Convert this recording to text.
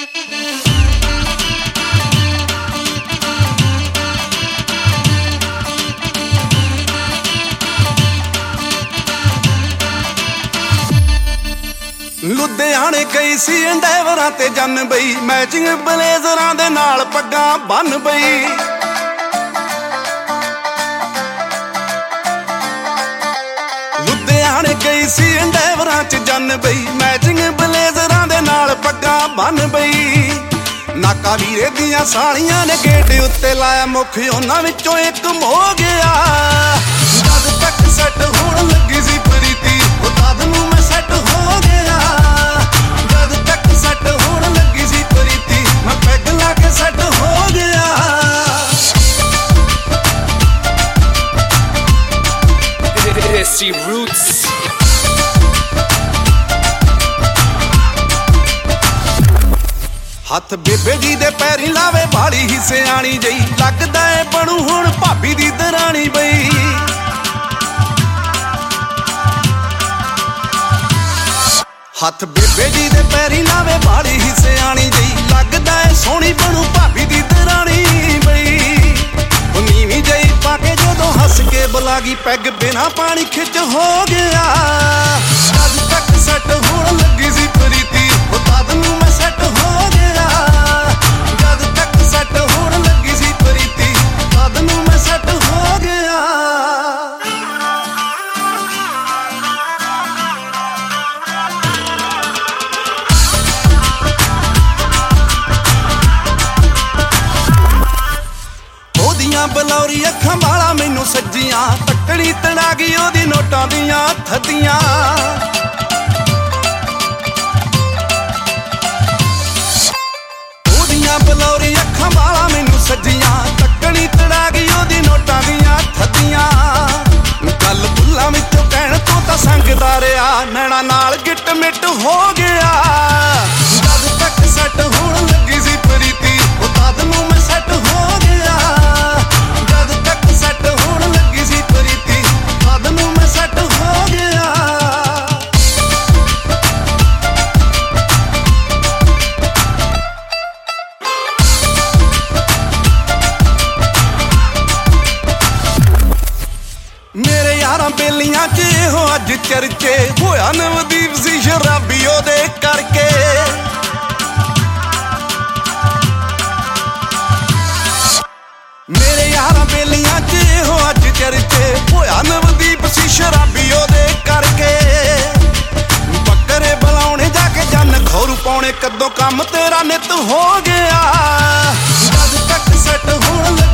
ਲੁਧਿਆਣੇ ਗਈ ਸੀ ਇੰਡੈਵਰਾਂ ਤੇ ਜੰਨ ਬਈ, ਮੈਚਿੰਗ ਬਲੇਜ਼ਰਾਂ ਦੇ ਨਾਲ ਪੱਗਾਂ ਬੰਨ ਬਈ। ਲੁਧਿਆਣੇ ਗਈ ਸੀ ਇੰਡੈਵਰਾਂ ਚ ਜੰਨ ਬਈ, ਮੈਚਿੰਗ ਬਲੇਜ਼ਰਾਂ ਦੇ ਨਾਲ ਪੱਗਾਂ ਬੰਨ ਬਈ। ਨਾਕਾ ਵੀਰੇ ਦੀਆਂ ਸਾਲੀਆਂ ਨੇ ਗੇਟ ਉੱਤੇ ਲਾਇਆ, ਮੁੱਖ ਉਹਨਾਂ ਵਿੱਚੋਂ ਇੱਕ ਮੋ ਗਿਆ। ਜਦ ਤੱਕ ਸੈੱਟ ਹੋਣ ਲੱਗੀ ਸੀ ਪ੍ਰੀਤੀ, ਤਦ ਨੂੰ ਮੈਂ ਸੈੱਟ ਹੋ ਗਿਆ। ਜਦ ਤੱਕ ਸੈੱਟ ਹੋਣ ਲੱਗੀ ਸੀ ਪ੍ਰੀਤੀ, ਮੈਂ ਪੈਗ ਲਾ ਕੇ ਸੈੱਟ ਹੋ ਗਿਆ। Desi Roots ਹੱਥ ਬੇਬੇ ਜੀ ਦੇ ਪੈਰੀ ਲਾਵੇ, ਬਾਲੀ ਹੀ ਸਿਆਣੀ ਜਈ, ਲੱਗਦਾ ਏ ਬਣੂ ਹੁਣ ਭਾਬੀ ਦੀ ਦਰਾਣੀ ਬਈ। ਹੱਥ ਬੇਬੇ ਜੀ ਦੇ ਪੈਰੀ ਲਾਵੇ, ਬਾਲੀ ਹੀ ਸਿਆਣੀ ਜਈ, ਲੱਗਦਾ ਏ ਸੋਹਣੀ ਬਣੂ ਭਾਬੀ ਦੀ ਦਰਾਣੀ ਬਈ। ਉਹ ਨੀਵੀਂ ਜਈ ਪਾ ਕੇ ਜਦੋਂ ਹੱਸ ਕੇ ਬੁਲਾਗੀ, ਪੈਗ ਬਿਨਾ ਪਾਣੀ ਖਿੱਚ ਹੋ ਗਿਆ। ਜਦ ਤੱਕ ਸੈੱਟ ਹੋਣ ਲੱਗੀ ਸੀ ਪ੍ਰੀਤੀ, ਤਦ ਨੂੰ ਮੈਂ ਸੈੱਟ ਹੋ ਗਿਆ। ਜਦ ਤੱਕ ਸੈੱਟ ਹੋਣ ਲੱਗੀ ਸੀ ਪ੍ਰੀਤੀ, ਤਦ ਨੂੰ ਮੈਂ ਸੈੱਟ ਹੋ ਗਿਆ। ਉਹਦੀਆਂ ਬਲੌਰੀ ਅੱਖਾਂ ਵਾਲਾ ਮੈਨੂੰ ਸੱਜੀਆਂ, ਤੱਕੜੀ ਤੜਾ ਗਈ ਉਹਦੀ ਨੋਟਾਂ ਦੀਆਂ ਥੱਦੀਆਂ। ਉਹਦੀਆਂ ਬਲੌਰੀ ਅੱਖਾਂ ਵਾਲਾ ਮੈਨੂੰ ਸੱਜੀਆਂ, ਤੱਕੜੀ ਤੜਾ ਗਈ ਉਹਦੀ ਨੋਟਾਂ ਦੀਆਂ ਥੱਦੀਆਂ। ਗੱਲ ਬੁੱਲਾਂ ਵਿੱਚੋਂ ਕਹਿਣ ਤੋਂ ਤਾਂ ਸੰਗਦਾ ਰਿਹਾ, ਨੈਣਾ ਨਾਲ ਗਿੱਟ ਮਿੱਟ ਹੋ ਗਿਆ। ਜਦ ਤੱਕ ਸੈੱਟ ਹੋਣ ਲੱਗੀ ਸੀ ਪ੍ਰੀਤੀ, ਤਦ ਨੂੰ ਮੈਂ ਸੈੱਟ ਹੋ ਗਿਆ। ਜਦ ਤੱਕ ਸੈੱਟ ਹੋਣ ਲੱਗੀ ਸੀ ਪ੍ਰੀਤੀ, ਤਦ ਨੂੰ ਮੈਂ ਸੈੱਟ ਹੋ ਗਿਆ। ਮੇਰੇ ਯਾਰਾਂ ਬੇਲੀਆਂ 'ਚ ਇਹੋ ਅੱਜ ਚਰਚੇ, ਹੋਇਆ ਨਵਦੀਪ ਸੀ ਸ਼ਰਾਬੀ ਉਹਦੇ ਕਰਕੇ। ਮੇਰੇ ਯਾਰਾਂ ਬੇਲੀਆਂ 'ਚ ਇਹੋ ਅੱਜ ਚਰਚੇ, ਹੋਇਆ ਨਵਦੀਪ ਸੀ ਸ਼ਰਾਬੀ ਉਹਦੇ ਕਰਕੇ। ਬੱਕਰੇ ਬੁਲਾਉਣੇ ਜਾ ਕੇ ਜੰਨ ਖੌਰੂ ਪਾਉਣੇ, ਕਦੋਂ ਕੰਮ ਤੇਰਾ ਨਿੱਤ ਹੋ ਗਿਆ। ਜਦ ਤੱਕ ਸੈੱਟ ਹੋਣ